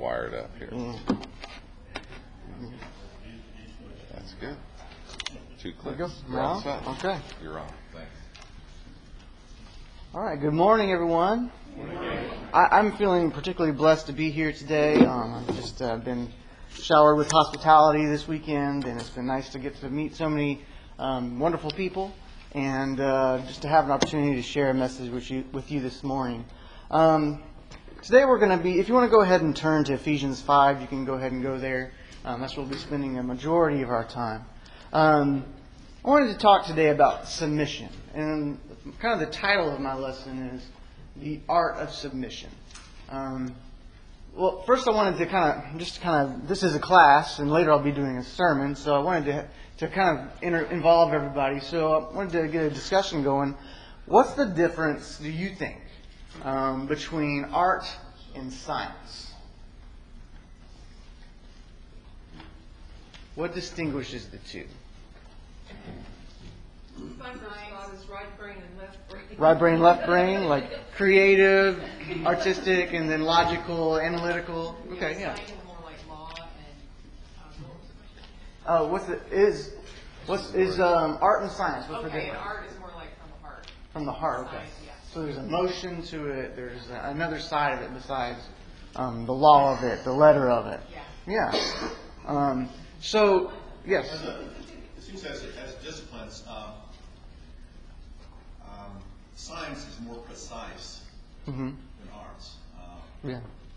wired up here. That's good. 2 clicks. You're on? Okay. You're on. Thanks. All right. Good morning, everyone. I'm feeling particularly blessed to be here today. I've just been showered with hospitality this weekend, and it's been nice to get to meet so many wonderful people, and just to have an opportunity to share a message with you this morning. Today we're going to be, if you want to go ahead and turn to Ephesians 5, you can go ahead and go there. That's where we'll be spending a majority of our time. I wanted to talk today about submission, and kind of the title of my lesson is The Art of Submission. Well, first I wanted to this is a class, and later I'll be doing a sermon, so I wanted to kind of involve everybody. So I wanted to get a discussion going. What's the difference, do you think, between art and science? What distinguishes the two? Science is right brain and left brain. Right brain, left brain, like creative, artistic, and then logical, analytical. Okay, yeah. Science is more like law and What's art and science? What's the okay, difference? and art is more like from the heart. From the heart, okay. Science, yeah. So there's emotion to it. There's another side of it besides the law of it, the letter of it. Yeah. Yeah. So yes. It seems as disciplines, science is more precise than arts. Yeah.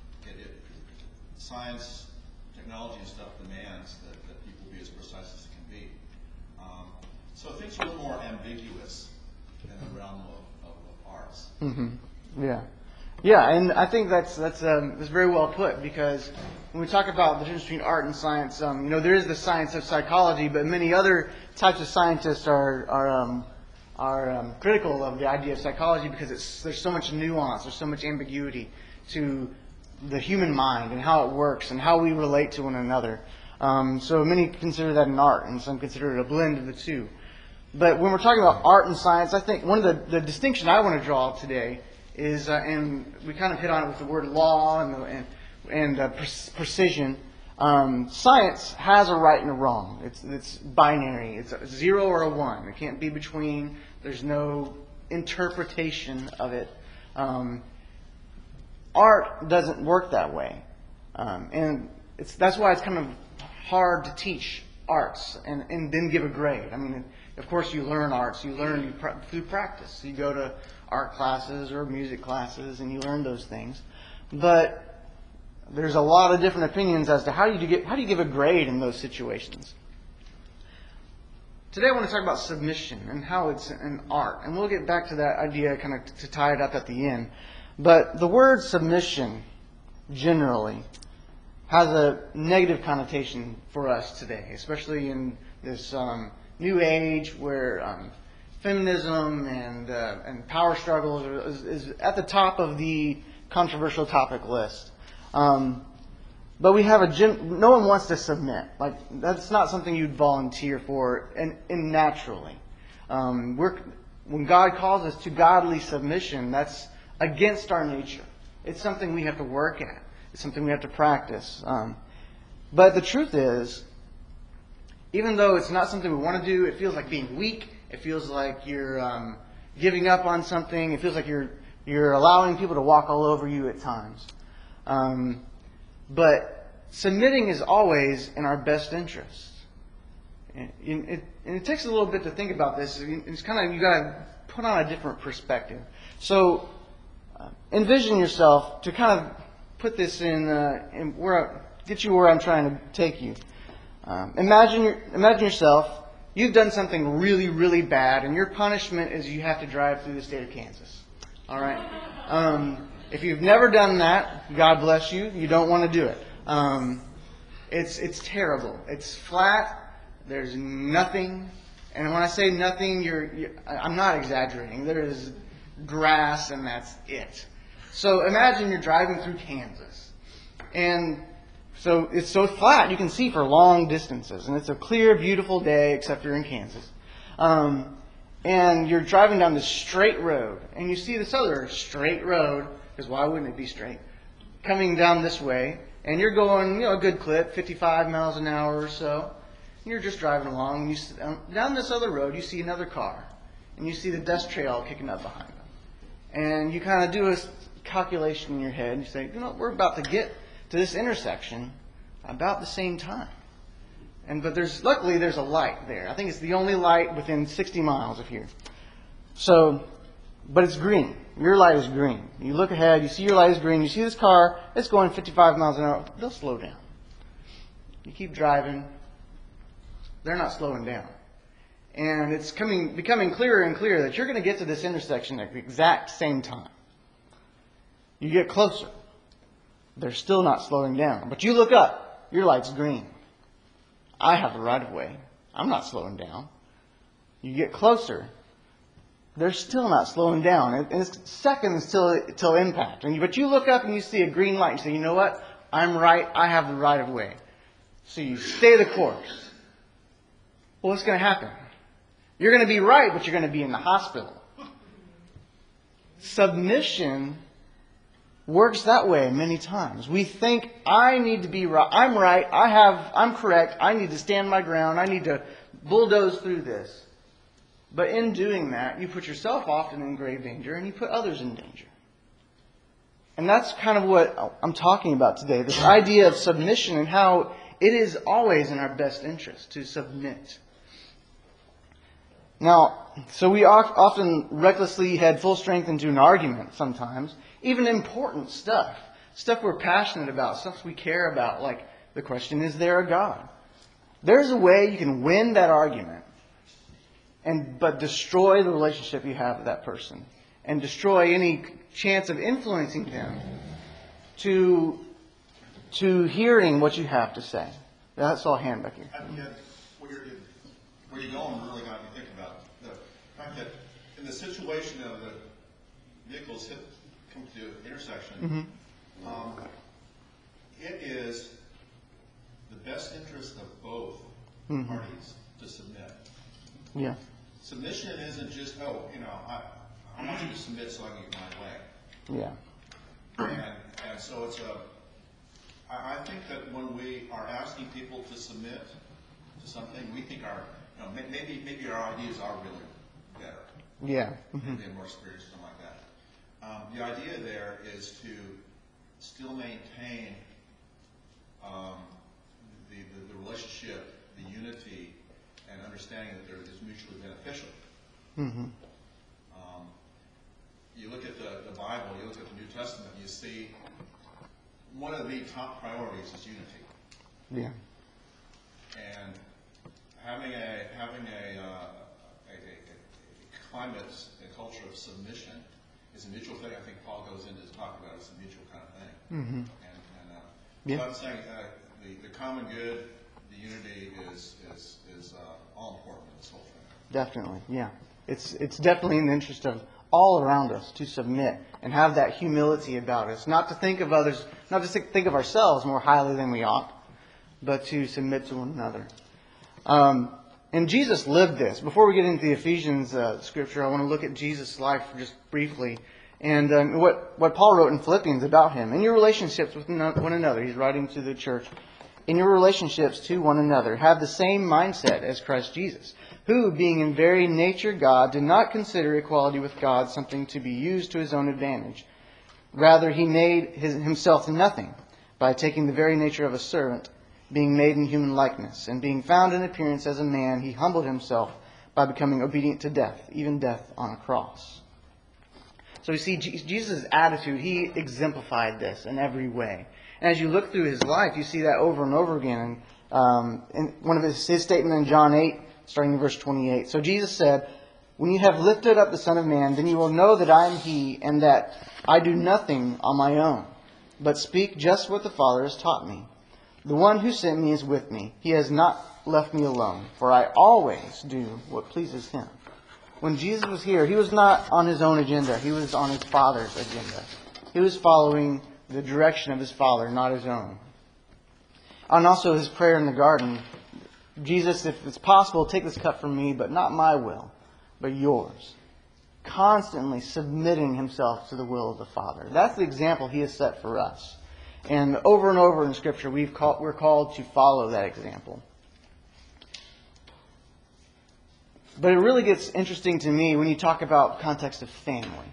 Science, technology, and stuff demands that people be as precise as they can be. So things are a little more ambiguous in the realm of arts. Yeah. Yeah, and I think that's very well put, because when we talk about the difference between art and science, there is the science of psychology, but many other types of scientists are critical of the idea of psychology because there's so much nuance, there's so much ambiguity to the human mind and how it works and how we relate to one another. So many consider that an art, and some consider it a blend of the two. But when we're talking about art and science, I think one of the distinction I want to draw today is, and we kind of hit on it with the word law and precision. Science has a right and a wrong. It's binary. It's a 0 or a 1. It can't be between. There's no interpretation of it. Art doesn't work that way, and that's why it's kind of hard to teach arts and then give a grade. I mean, of course, you learn arts. You learn through practice. You go to art classes or music classes, and you learn those things. But there's a lot of different opinions as to how do you give a grade in those situations. Today I want to talk about submission and how it's an art, and we'll get back to that idea kind of to tie it up at the end. But the word submission generally has a negative connotation for us today, especially in this new age where feminism and power struggles is at the top of the controversial topic list. But we have no one wants to submit. Like, that's not something you'd volunteer for and naturally. When God calls us to godly submission, that's against our nature. It's something we have to work at. It's something we have to practice. But the truth is, even though it's not something we want to do, it feels like being weak. It feels like you're giving up on something. It feels like you're allowing people to walk all over you at times. But submitting is always in our best interest. And it takes a little bit to think about this. It's kind of, you got to put on a different perspective. So envision yourself, to kind of put this get you where I'm trying to take you. Imagine yourself. You've done something really, really bad, and your punishment is you have to drive through the state of Kansas. All right? If you've never done that, God bless you. You don't want to do it. It's terrible. It's flat. There's nothing. And when I say nothing, I'm not exaggerating. There is grass, and that's it. So imagine you're driving through Kansas. And so it's so flat you can see for long distances. And it's a clear, beautiful day, except you're in Kansas. And you're driving down this straight road. And you see this other straight road, because why wouldn't it be straight, coming down this way. and you're going, a good clip, 55 miles an hour or so. And you're just driving along, and down this other road, you see another car, and you see the dust trail kicking up behind them. And you kind of do a calculation in your head, and you say, we're about to get to this intersection about the same time. But luckily there's a light there. I think it's the only light within 60 miles of here. But it's green. Your light is green. You look ahead, you see your light is green, you see this car, it's going 55 miles an hour. They'll slow down. You keep driving. They're not slowing down. And it's becoming clearer and clearer that you're going to get to this intersection at the exact same time. You get closer. They're still not slowing down. But you look up. Your light's green. I have the right of way. I'm not slowing down. You get closer. They're still not slowing down. And it's seconds till impact. But you look up and you see a green light and say, you know what? I'm right. I have the right of way. So you stay the course. Well, what's going to happen? You're going to be right, but you're going to be in the hospital. Submission works that way many times. We think, I need to be right. I'm right. I'm correct. I need to stand my ground. I need to bulldoze through this. But in doing that, you put yourself often in grave danger and you put others in danger. And that's kind of what I'm talking about today. This idea of submission and how it is always in our best interest to submit. Now, so we often recklessly head full strength into an argument sometimes. Even important stuff. Stuff we're passionate about. Stuff we care about. Like the question, is there a God? There's a way you can win that argument. But destroy the relationship you have with that person. And destroy any chance of influencing them to hearing what you have to say. That's all hand back here. Where you're going really got me thinking about the fact that in the situation of the vehicles come to the intersection, it is the best interest of both parties to submit. Yeah. Submission isn't just, I want you to submit so I can get my way. Yeah. And so I think that when we are asking people to submit to something, we think maybe our ideas are really better. Yeah. Maybe they're more experienced, something like that. The idea there is to still maintain the relationship, the unity, and understanding that they're just mutually beneficial. You look at the Bible, you look at the New Testament, you see one of the top priorities is unity. Yeah. And having a climate, a culture of submission is a mutual thing. I think Paul goes into talk about it's a mutual kind of thing. So I'm saying the common good, the unity is all important in this whole thing. Definitely, yeah. It's definitely in the interest of all around us to submit and have that humility about us. Not to think of others, not to think of ourselves more highly than we ought, but to submit to one another. And Jesus lived this. Before we get into the Ephesians scripture, I want to look at Jesus' life just briefly. And what Paul wrote in Philippians about him. In your relationships with one another, he's writing to the church. In your relationships to one another, have the same mindset as Christ Jesus, who, being in very nature God, did not consider equality with God something to be used to his own advantage. Rather, he made himself nothing by taking the very nature of a servant, being made in human likeness, and being found in appearance as a man, he humbled himself by becoming obedient to death, even death on a cross. So you see, Jesus' attitude, he exemplified this in every way. And as you look through his life, you see that over and over again. In one of his statement in John 8, starting in verse 28. So Jesus said, when you have lifted up the Son of Man, then you will know that I am he, and that I do nothing on my own, but speak just what the Father has taught me. The one who sent me is with me. He has not left me alone, for I always do what pleases him. When Jesus was here, he was not on his own agenda. He was on his Father's agenda. He was following the direction of his Father, not his own. And also his prayer in the garden, Jesus, if it's possible, take this cup from me, but not my will, but yours. Constantly submitting himself to the will of the Father. That's the example he has set for us. And over in Scripture, we're called to follow that example. But it really gets interesting to me when you talk about context of family.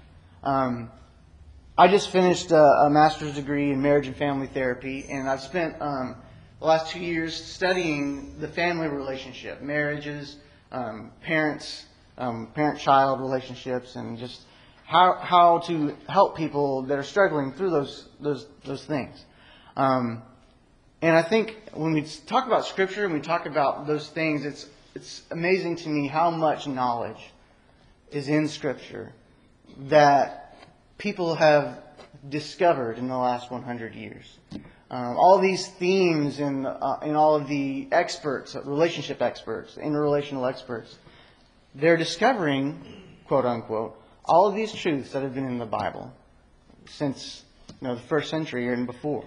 I just finished a master's degree in marriage and family therapy, and I've spent the last 2 years studying the family relationship, marriages, parents, parent-child relationships, and just how to help people that are struggling through those things. And I think when we talk about Scripture and we talk about those things, it's amazing to me how much knowledge is in Scripture that people have discovered in the last 100 years. All these themes in all of the experts, relationship experts, interrelational experts, they're discovering, quote unquote, all of these truths that have been in the Bible since the first century and before.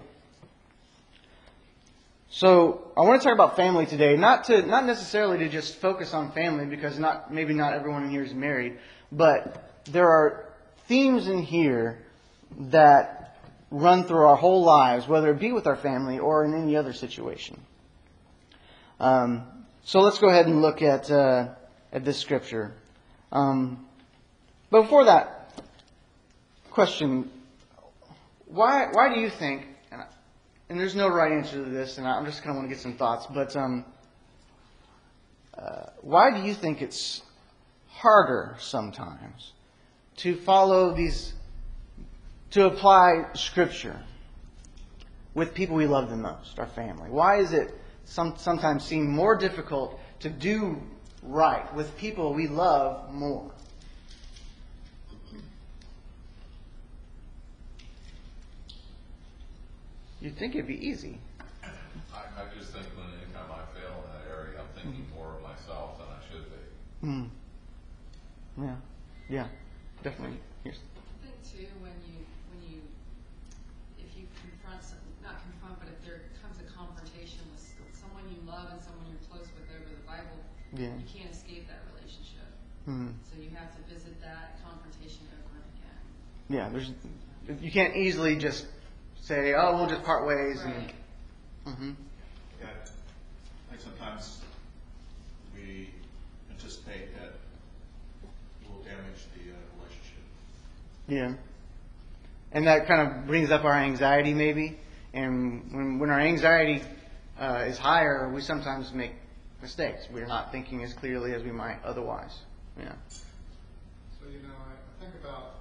So I want to talk about family today, not necessarily to just focus on family, because maybe not everyone in here is married, but there are themes in here that run through our whole lives, whether it be with our family or in any other situation. So let's go ahead and look at this scripture. But before that, question: Why do you think? And there's no right answer to this, and I'm just kind of want to get some thoughts. But why do you think it's harder sometimes to follow to apply Scripture with people we love the most, our family? Why is it sometimes seem more difficult to do right with people we love more? You'd think it'd be easy. I just think when anytime I fail in that area, I'm thinking more of myself than I should be. Yeah, definitely. Here's. I think too, if you not confront, but if there comes a confrontation with someone you love and someone you're close with over the Bible, you can't escape that relationship. So you have to visit that confrontation over and again. Yeah, you can't easily just say, "Oh, we'll just part ways." Right. Yeah, I think sometimes we anticipate that it will damage the relationship. Yeah. And that kind of brings up our anxiety, maybe. And when our anxiety is higher, we sometimes make mistakes. We're not thinking as clearly as we might otherwise. Yeah. So, I think about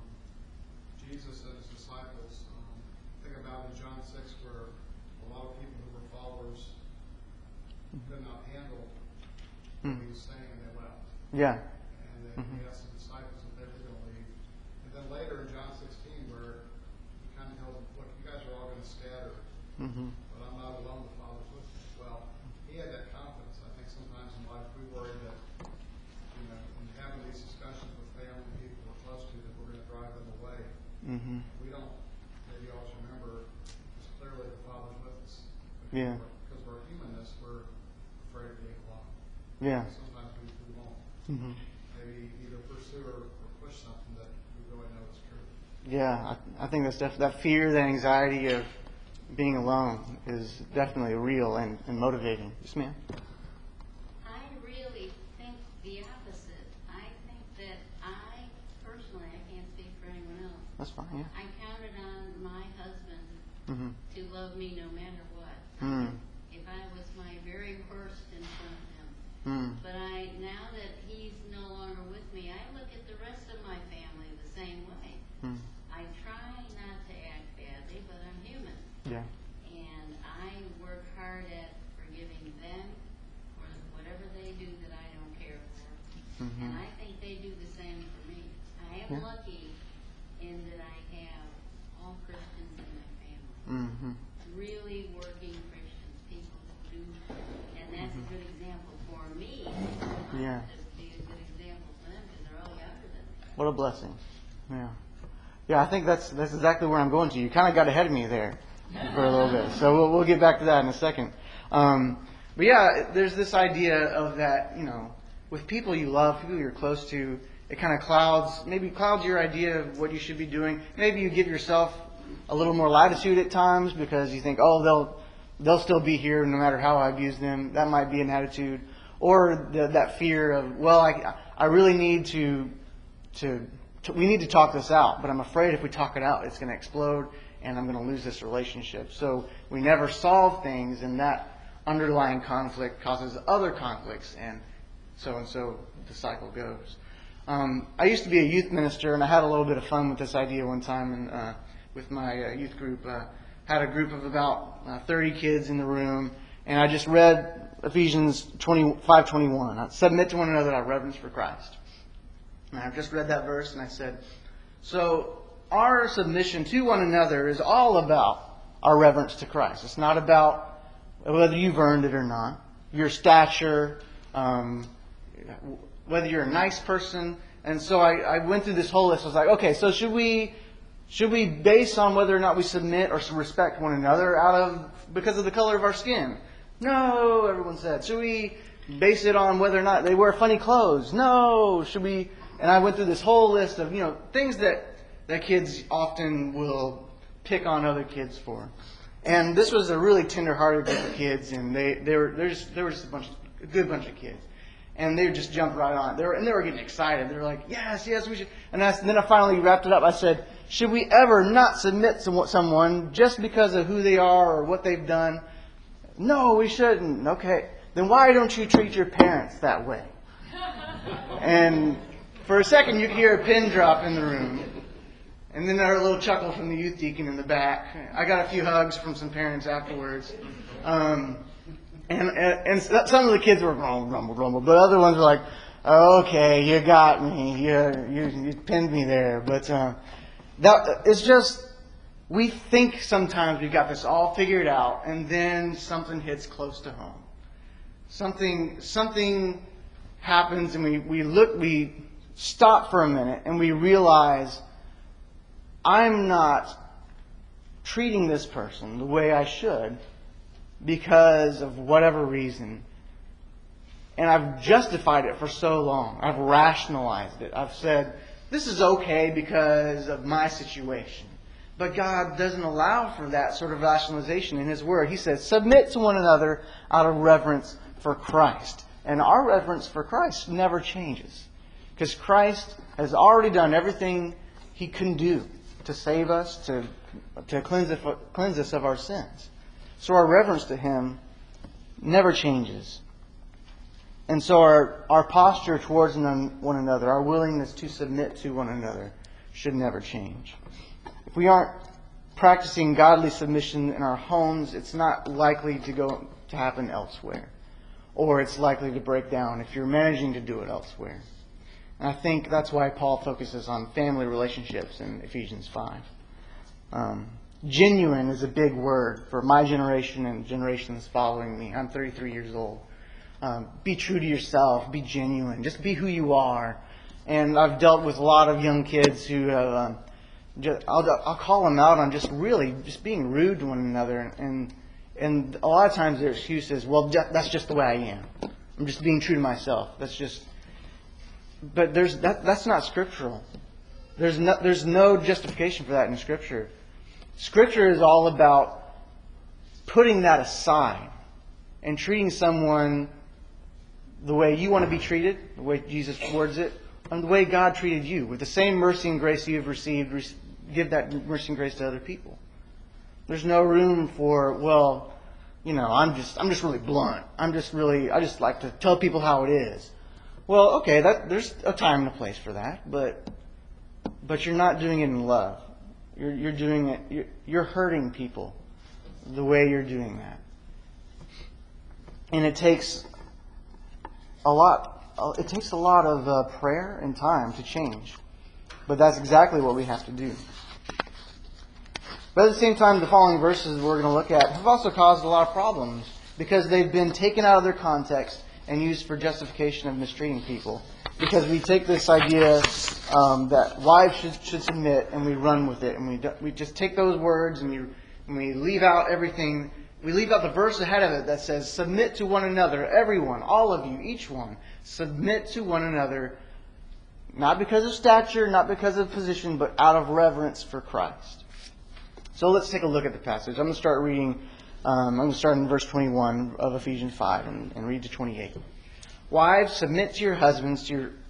Jesus and his disciples. Think about in John 6 where a lot of people who were followers could not handle what he was saying, and they left. Yeah. And then he asked the disciples if they were going to leave. And then later in John 16 where he kind of tells them, look, you guys are all going to scatter, but I'm not alone, the Father's with me. Well, he had that confidence. I think sometimes in life we worry that, in having these discussions with family and people we're close to, that we're going to drive them away. We don't, maybe always remember, because clearly the Father's with us. Yeah. Because of our humanness, we're afraid of being alone. Yeah. Sometimes we won't. Maybe either pursue or push something that we really know is true. Yeah, I think that's that fear, that anxiety of being alone is definitely real and motivating. Yes, ma'am? I really think the opposite. I think that personally, I can't speak for anyone else. That's fine, yeah. I counted on my husband to love me no matter what. If I was my very worst in front of him. But now that he's no longer with me, I look at the rest of my family the same way. I try not to act badly, but I'm human. Yeah. And I work hard at forgiving them for whatever they do that I don't care for. And I think they do the same for me. I am lucky in that I have all Christians in my family. Really working Christians, people who do, and that's a good example for me. Yeah. Just be a good example for them because they're all younger than me. What a blessing. Yeah. Yeah, I think that's exactly where I'm going to. You kind of got ahead of me there for a little bit. So we'll get back to that in a second. But yeah, there's this idea of that, with people you love, people you're close to, it kind of clouds your idea of what you should be doing. Maybe you give yourself a little more latitude at times because you think, oh, they'll still be here no matter how I abuse them. That might be an attitude. Or that fear of, well, I really need we need to talk this out, but I'm afraid if we talk it out, it's going to explode and I'm going to lose this relationship. So we never solve things, and that underlying conflict causes other conflicts, and so the cycle goes. I used to be a youth minister, and I had a little bit of fun with this idea one time and with my youth group. Had a group of about 30 kids in the room, and I just read Ephesians 5:21. Submit to one another out of reverence for Christ. And I've just read that verse, and I said, so our submission to one another is all about our reverence to Christ. It's not about whether you've earned it or not, your stature, whether you're a nice person. And so I went through this whole list. I was like, okay, so should we base on whether or not we submit or respect one another because of the color of our skin? No, everyone said. Should we base it on whether or not they wear funny clothes? No. Should we? And I went through this whole list of things that kids often will pick on other kids for. And this was a really tender-hearted group of kids, and there was just a good bunch of kids, and they just jumped right on it. They were getting excited. They were like, yes, we should. And then I finally wrapped it up. I said, should we ever not submit to someone just because of who they are or what they've done? No, we shouldn't. Okay, then why don't you treat your parents that way? And for a second, you could hear a pin drop in the room. And then there was a little chuckle from the youth deacon in the back. I got a few hugs from some parents afterwards. And some of the kids were rumble. But other ones were like, okay, you got me. You pinned me there. But it's just, we think sometimes we've got this all figured out, and then something hits close to home. Something happens, and we stop for a minute, and we realize, I'm not treating this person the way I should because of whatever reason. And I've justified it for so long. I've rationalized it. I've said, this is okay because of my situation. But God doesn't allow for that sort of rationalization in His Word. He says, submit to one another out of reverence for Christ. And our reverence for Christ never changes. Because Christ has already done everything He can do to save us, to cleanse us of our sins. So our reverence to Him never changes. And so our posture towards one another, our willingness to submit to one another, should never change. If we aren't practicing godly submission in our homes, it's not likely to happen elsewhere. Or it's likely to break down if you're managing to do it elsewhere. And I think that's why Paul focuses on family relationships in Ephesians 5. Genuine is a big word for my generation and generations following me. I'm 33 years old. Be true to yourself. Be genuine. Just be who you are. And I've dealt with a lot of young kids who have, I'll call them out on just being rude to one another. And a lot of times their excuse is, well, that's just the way I am. I'm just being true to myself. But that's not scriptural. There's no justification for that in Scripture. Scripture is all about putting that aside and treating someone the way you want to be treated, the way Jesus words it, and the way God treated you. With the same mercy and grace you have received, give that mercy and grace to other people. There's no room for, well, I'm just really blunt. I just like to tell people how it is. Well, okay, there's a time and a place for that, but you're not doing it in love. You're doing it. You're hurting people the way you're doing that, and it takes a lot. It takes a lot of prayer and time to change, but that's exactly what we have to do. But at the same time, the following verses we're going to look at have also caused a lot of problems because they've been taken out of their context and used for justification of mistreating people. Because we take this idea that wives should submit and we run with it. And we just take those words and we leave out everything. We leave out the verse ahead of it that says, submit to one another, everyone, all of you, each one. Submit to one another, not because of stature, not because of position, but out of reverence for Christ. So let's take a look at the passage. I'm going to start reading, I'm going to start in verse 21 of Ephesians 5 and read to 28. Wives, submit yourselves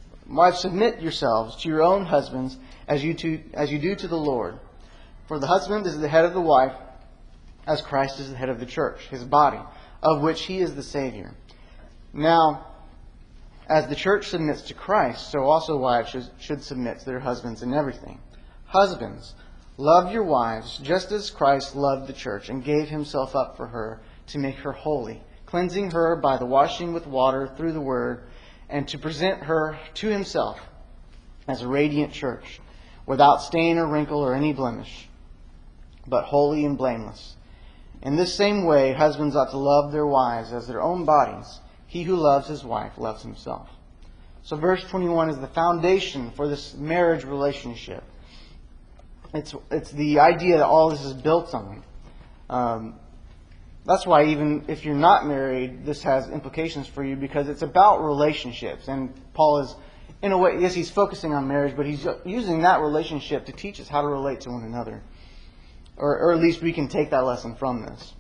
to your own husbands as you do to the Lord. For the husband is the head of the wife, as Christ is the head of the church, his body, of which he is the Savior. Now, as the church submits to Christ, so also wives should submit to their husbands in everything. Husbands, love your wives, just as Christ loved the church and gave himself up for her to make her holy, cleansing her by the washing with water through the word, and to present her to himself as a radiant church, without stain or wrinkle or any blemish, but holy and blameless. In this same way, husbands ought to love their wives as their own bodies. He who loves his wife loves himself. So verse 21 is the foundation for this marriage relationship. It's the idea that all this is built on. That's why even if you're not married, this has implications for you, because it's about relationships. And Paul is, in a way, yes, he's focusing on marriage, but he's using that relationship to teach us how to relate to one another. Or at least we can take that lesson from this.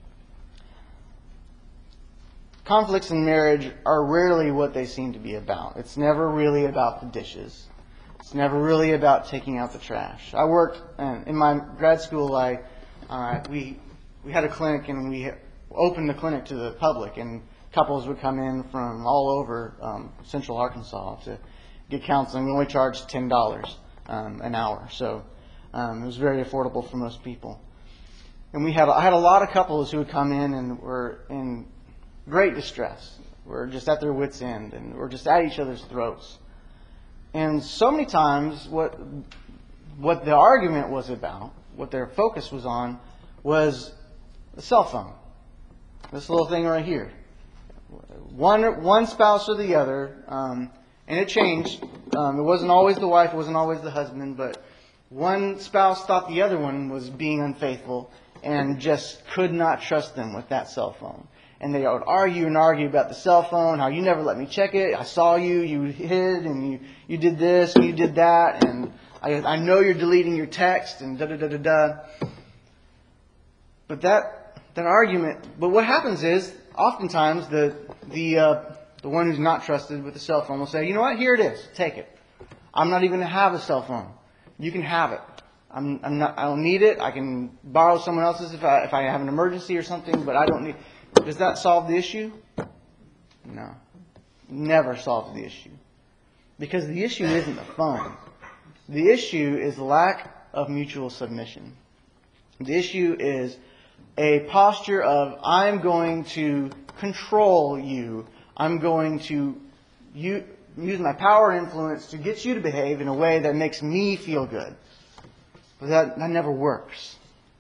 Conflicts in marriage are rarely what they seem to be about. It's never really about the dishes. It's never really about taking out the trash. I worked in my grad school. We had a clinic, and we opened the clinic to the public, and couples would come in from all over Central Arkansas to get counseling. We only charged $10 an hour, so it was very affordable for most people. And I had a lot of couples who would come in and were in great distress. We're just at their wits' end, and we're just at each other's throats. And so many times, what the argument was about, what their focus was on, was the cell phone. This little thing right here. One spouse or the other, and it changed. It wasn't always the wife, it wasn't always the husband, but one spouse thought the other one was being unfaithful and just could not trust them with that cell phone. And they would argue and argue about the cell phone, how you never let me check it, I saw you hid, and you did this, and you did that, and I know you're deleting your text, and da-da-da-da-da. But that argument, but what happens is, oftentimes, the one who's not trusted with the cell phone will say, you know what, here it is, take it. I'm not even going to have a cell phone. You can have it. I don't need it. I can borrow someone else's if I have an emergency or something, but I don't need. Does that solve the issue? No. Never solves the issue. Because the issue isn't the phone. The issue is lack of mutual submission. The issue is a posture of, I'm going to control you. I'm going to use my power and influence to get you to behave in a way that makes me feel good. But that never works.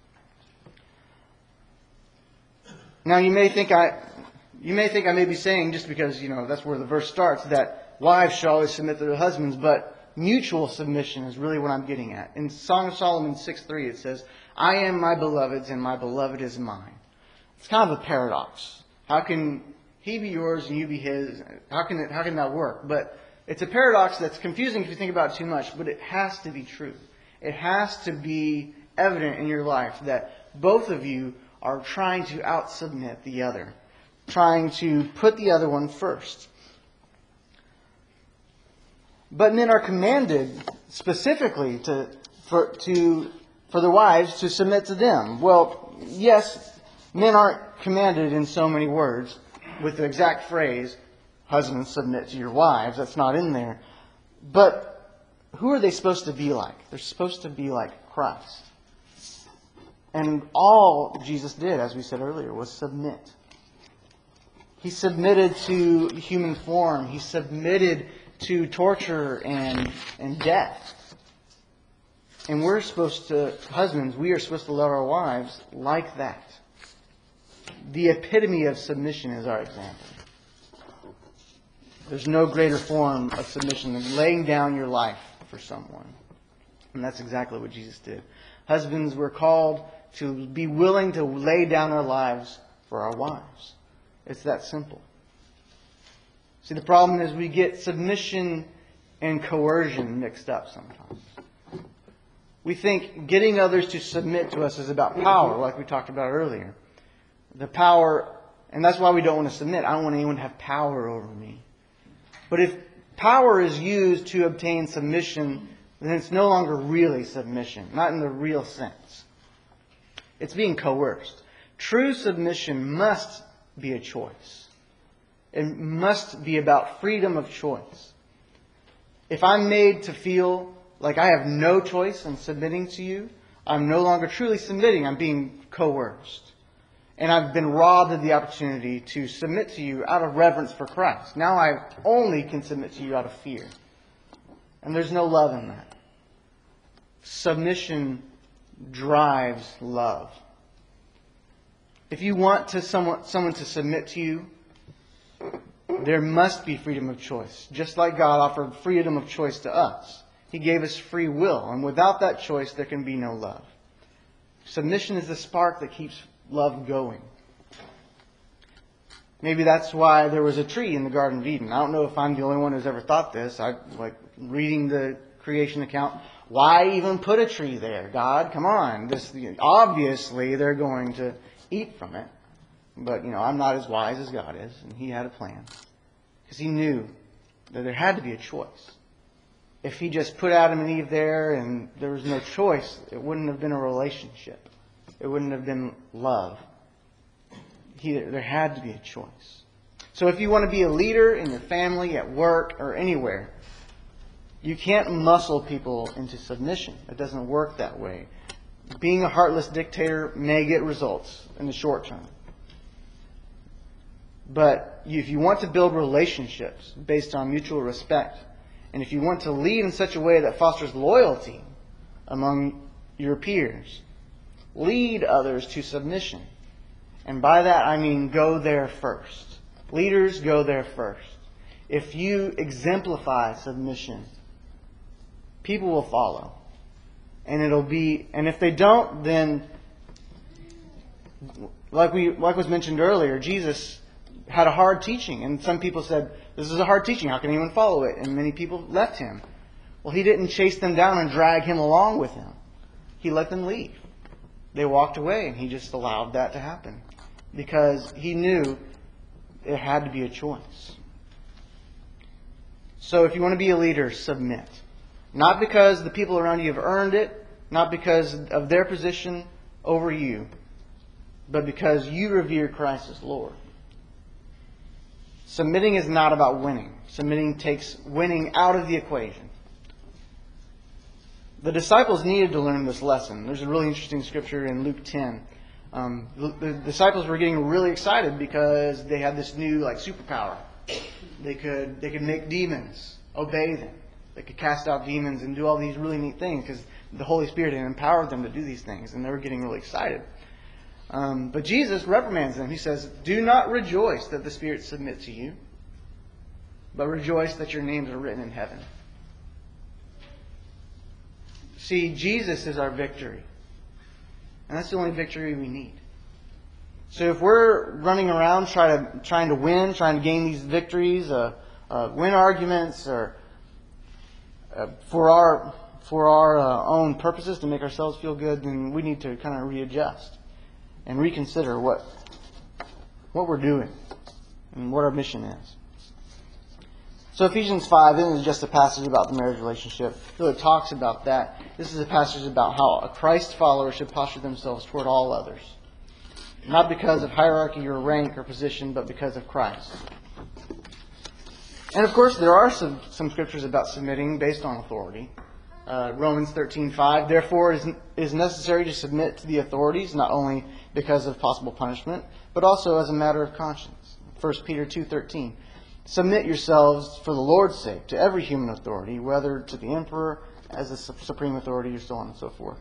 Now you may think I may be saying, just because that's where the verse starts, that wives should always submit to their husbands, but mutual submission is really what I'm getting at. In Song of Solomon 6:3 it says, I am my beloved's and my beloved is mine. It's kind of a paradox. How can he be yours and you be his? How can that work? But it's a paradox that's confusing if you think about it too much, but it has to be true. It has to be evident in your life that both of you are trying to out-submit the other, trying to put the other one first. But men are commanded specifically for the wives to submit to them. Well, yes, men aren't commanded in so many words with the exact phrase, husbands submit to your wives. That's not in there. But who are they supposed to be like? They're supposed to be like Christ. And all Jesus did, as we said earlier, was submit. He submitted to human form. He submitted to torture and death. And we are supposed to love our wives like that. The epitome of submission is our example. There's no greater form of submission than laying down your life for someone. And that's exactly what Jesus did. Husbands were called to be willing to lay down our lives for our wives. It's that simple. See, the problem is we get submission and coercion mixed up sometimes. We think getting others to submit to us is about power, like we talked about earlier. The power, and that's why we don't want to submit. I don't want anyone to have power over me. But if power is used to obtain submission, then it's no longer really submission, not in the real sense. It's being coerced. True submission must be a choice. It must be about freedom of choice. If I'm made to feel like I have no choice in submitting to you, I'm no longer truly submitting. I'm being coerced. And I've been robbed of the opportunity to submit to you out of reverence for Christ. Now I only can submit to you out of fear. And there's no love in that. Submission drives love. If you want someone to submit to you, there must be freedom of choice. Just like God offered freedom of choice to us. He gave us free will. And without that choice, there can be no love. Submission is the spark that keeps love going. Maybe that's why there was a tree in the Garden of Eden. I don't know if I'm the only one who's ever thought this. I like reading the creation account. Why even put a tree there? God, come on. Obviously, they're going to eat from it. But, I'm not as wise as God is. And He had a plan. Because He knew that there had to be a choice. If He just put Adam and Eve there and there was no choice, it wouldn't have been a relationship. It wouldn't have been love. There had to be a choice. So if you want to be a leader in your family, at work, or anywhere, you can't muscle people into submission. It doesn't work that way. Being a heartless dictator may get results in the short term. But if you want to build relationships based on mutual respect, and if you want to lead in such a way that fosters loyalty among your peers, lead others to submission. And by that I mean go there first. Leaders go there first. If you exemplify submission, people will follow. And if they don't, then like was mentioned earlier, Jesus had a hard teaching. And some people said, this is a hard teaching, how can anyone follow it? And many people left Him. Well, He didn't chase them down and drag Him along with Him. He let them leave. They walked away, and He just allowed that to happen. Because He knew it had to be a choice. So if you want to be a leader, submit. Not because the people around you have earned it, not because of their position over you, but because you revere Christ as Lord. Submitting is not about winning. Submitting takes winning out of the equation. The disciples needed to learn this lesson. There's a really interesting scripture in Luke 10. The disciples were getting really excited because they had this new superpower. They could make demons obey them. They could cast out demons and do all these really neat things because the Holy Spirit had empowered them to do these things, and they were getting really excited. But Jesus reprimands them. He says, "Do not rejoice that the spirits submit to you, but rejoice that your names are written in heaven." See, Jesus is our victory. And that's the only victory we need. So if we're running around trying to win, trying to gain these victories, win arguments, or for our own purposes to make ourselves feel good, then we need to kind of readjust and reconsider what we're doing and what our mission is. So Ephesians 5 isn't just a passage about the marriage relationship. It really talks about that. This is a passage about how a Christ follower should posture themselves toward all others. Not because of hierarchy or rank or position, but because of Christ. And of course, there are some scriptures about submitting based on authority. Romans 13:5, therefore it is necessary to submit to the authorities, not only because of possible punishment, but also as a matter of conscience. 1 Peter 2:13, submit yourselves for the Lord's sake to every human authority, whether to the emperor as the supreme authority or so on and so forth.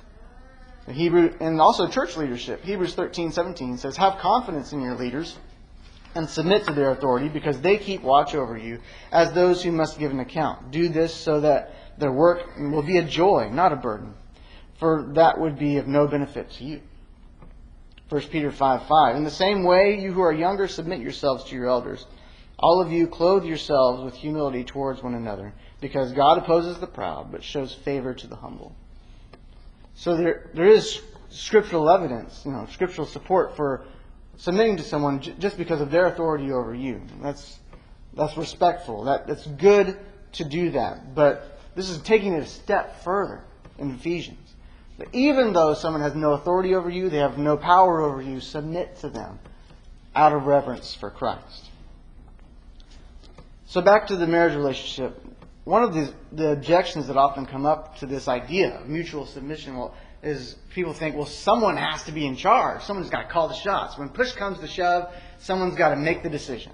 And also church leadership. Hebrews 13:17 says, have confidence in your leaders and submit to their authority because they keep watch over you as those who must give an account. Do this so that their work will be a joy, not a burden, for that would be of no benefit to you. 1 Peter 5:5, in the same way, you who are younger, submit yourselves to your elders. All of you clothe yourselves with humility towards one another, because God opposes the proud, but shows favor to the humble. So there is scriptural evidence, scriptural support for submitting to someone just because of their authority over you. That's respectful. That's good to do that. But this is taking it a step further in Ephesians. That even though someone has no authority over you, they have no power over you, submit to them out of reverence for Christ. So back to the marriage relationship. One of the objections that often come up to this idea of mutual submission is people think, well, someone has to be in charge. Someone's got to call the shots. When push comes to shove, someone's got to make the decision.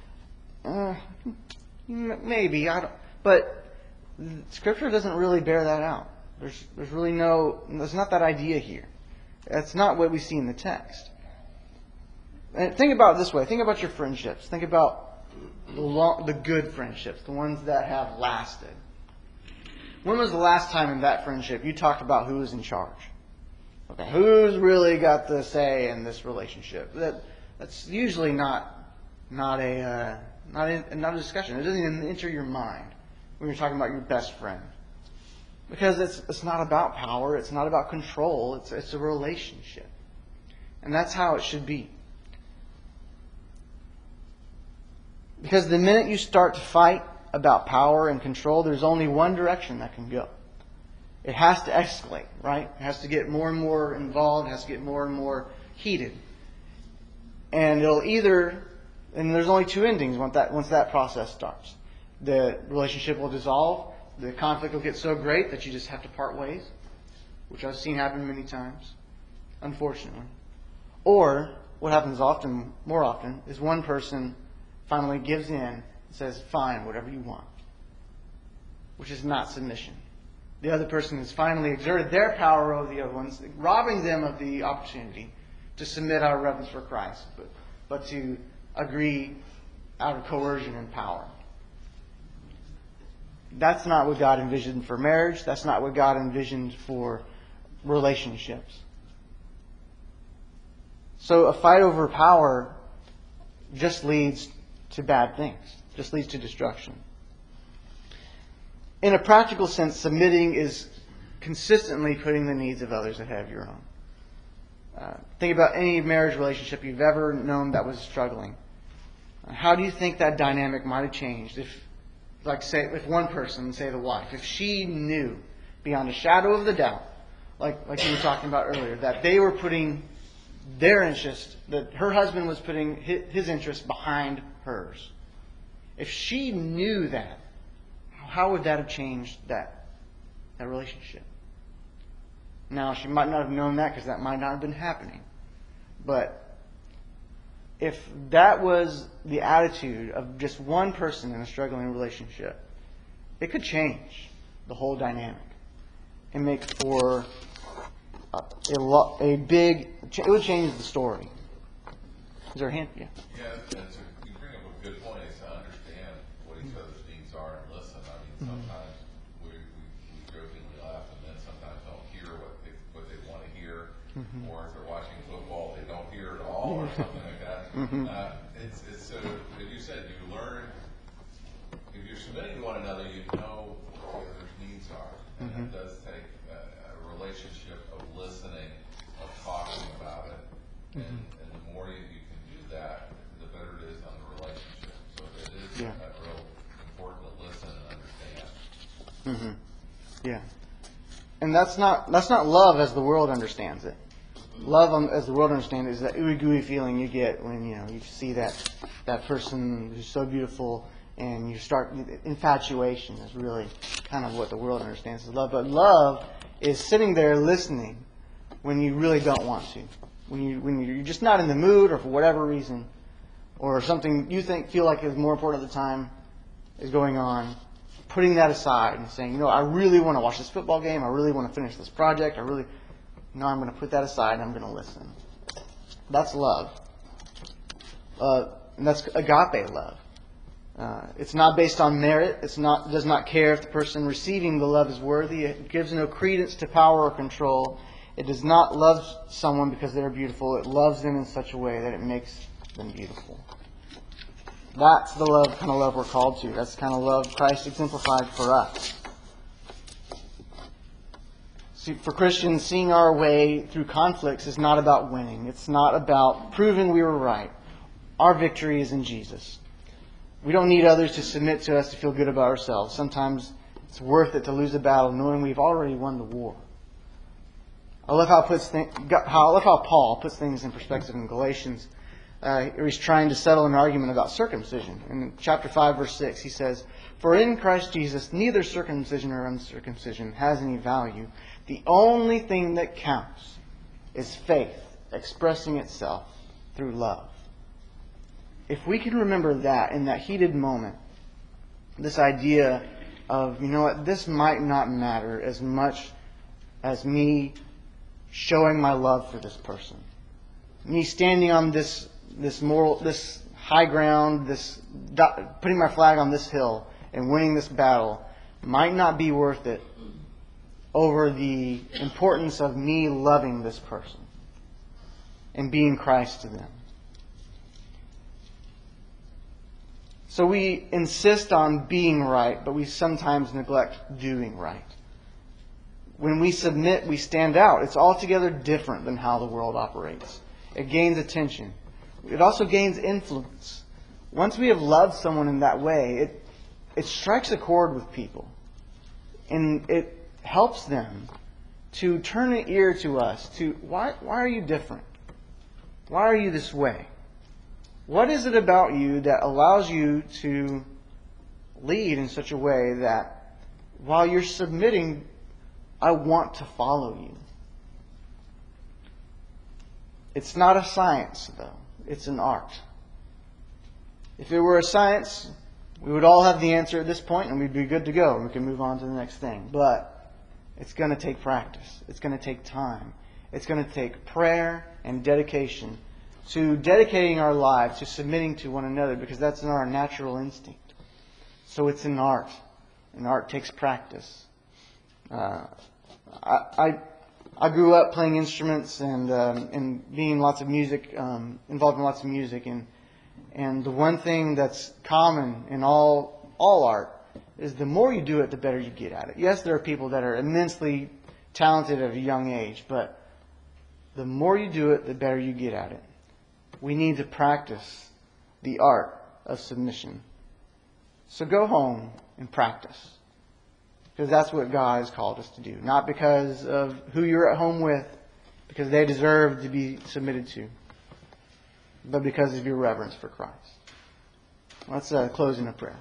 Maybe. But Scripture doesn't really bear that out. There's not that idea here. That's not what we see in the text. And think about it this way. Think about your friendships. Think about the good friendships, the ones that have lasted. When was the last time in that friendship you talked about who was in charge? Okay, who's really got the say in this relationship? That's usually not a discussion. It doesn't even enter your mind when you're talking about your best friend, because it's not about power. It's not about control. It's a relationship, and that's how it should be. Because the minute you start to fight about power and control, there's only one direction that can go. It has to escalate, right? It has to get more and more involved. It has to get more and more heated. And and there's only two endings once that process starts. The relationship will dissolve. The conflict will get so great that you just have to part ways, which I've seen happen many times, unfortunately. Or what happens more often, is one person finally gives in and says, fine, whatever you want, which is not submission. The other person has finally exerted their power over the other ones, robbing them of the opportunity to submit out of reverence for Christ, but to agree out of coercion and power. That's not what God envisioned for marriage. That's not what God envisioned for relationships. So a fight over power just leads to bad things, just leads to destruction. In a practical sense, submitting is consistently putting the needs of others ahead of your own. Think about any marriage relationship you've ever known that was struggling. How do you think that dynamic might have changed if one person, say the wife, if she knew beyond a shadow of the doubt, like you were talking about earlier, that they were putting their interest, that her husband was putting his interest behind hers. If she knew that, how would that have changed that relationship? Now, she might not have known that because that might not have been happening. But if that was the attitude of just one person in a struggling relationship, it could change the whole dynamic and make for it would change the story. Is there a hint? Yeah. Yeah, you bring up a good point. Is to understand what each other's needs are and listen. I mean, sometimes we jokingly laugh, and then sometimes don't hear what they want to hear, or if they're watching football, they don't hear it all, or something like that. It's so, as you said, you learn. If you're submitting to one another, you know what the other's needs are, and it does take a relationship of listening, of talking about it, and the more you can do that, the better it is on the relationship. So it is real important to listen and understand. Yeah, and that's not love as the world understands it. Love as the world understands it is that ooey gooey feeling you get when you see that person who's so beautiful, and you start infatuation is really kind of what the world understands as love. But love is sitting there listening when you really don't want to, when you're just not in the mood, or for whatever reason, or something you feel like is more important at the time is going on. Putting that aside and saying, I really want to watch this football game. I really want to finish this project. I'm going to put that aside and I'm going to listen. That's love. And that's agape love. It's not based on merit. Does not care if the person receiving the love is worthy. It gives no credence to power or control. It does not love someone because they're beautiful. It loves them in such a way that it makes them beautiful. That's the kind of love we're called to. That's the kind of love Christ exemplified for us. See, for Christians, seeing our way through conflicts is not about winning. It's not about proving we were right. Our victory is in Jesus. We don't need others to submit to us to feel good about ourselves. Sometimes it's worth it to lose a battle knowing we've already won the war. I love how Paul puts things in perspective in Galatians. Where he's trying to settle an argument about circumcision. In chapter 5, verse 6, he says, "For in Christ Jesus neither circumcision nor uncircumcision has any value. The only thing that counts is faith expressing itself through love." If we can remember that in that heated moment, this idea of, you know what, this might not matter as much as me showing my love for this person. Me standing on this high ground, putting my flag on this hill and winning this battle might not be worth it over the importance of me loving this person and being Christ to them. So we insist on being right, but we sometimes neglect doing right. When we submit, we stand out. It's altogether different than how the world operates. It gains attention. It also gains influence. Once we have loved someone in that way, it strikes a chord with people. And it helps them to turn an ear to us, to why are you different? Why are you this way? What is it about you that allows you to lead in such a way that while you're submitting, I want to follow you? It's not a science, though. It's an art. If it were a science, we would all have the answer at this point and we'd be good to go. We can move on to the next thing. But it's going to take practice. It's going to take time. It's going to take prayer and dedication to dedicating our lives to submitting to one another, because that's in our natural instinct. So it's an art. And art takes practice. I grew up playing instruments and being involved in lots of music, and the one thing that's common in all art is the more you do it, the better you get at it. Yes, there are people that are immensely talented at a young age, but the more you do it, the better you get at it. We need to practice the art of submission. So go home and practice. Because that's what God has called us to do. Not because of who you're at home with, because they deserve to be submitted to, but because of your reverence for Christ. Let's close in a prayer.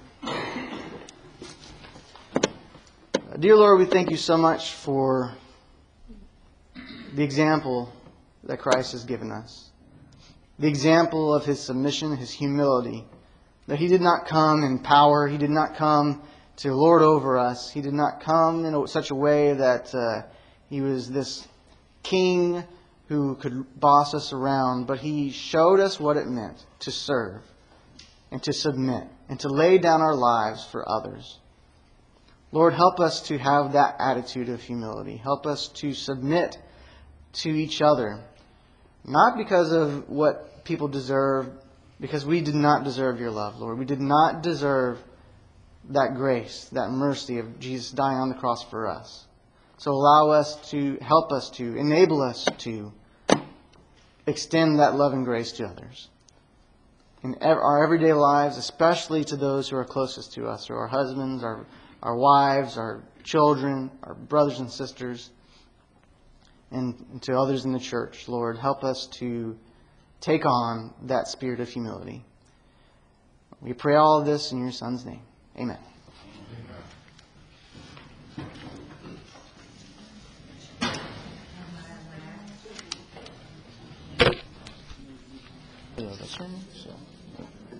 Dear Lord, we thank you so much for the example that Christ has given us. The example of His submission, His humility. That He did not come in power. He did not come to lord over us. He did not come in such a way that He was this king who could boss us around. But He showed us what it meant to serve and to submit and to lay down our lives for others. Lord, help us to have that attitude of humility. Help us to submit to each other. Not because of what people deserve, because we did not deserve your love, Lord. We did not deserve that grace, that mercy of Jesus dying on the cross for us. So allow us to, help us to, enable us to extend that love and grace to others. In our everyday lives, especially to those who are closest to us, or our husbands, our wives, our children, our brothers and sisters, and to others in the church. Lord, help us to take on that spirit of humility. We pray all of this in your Son's name. Amen. Yeah, that's right. So.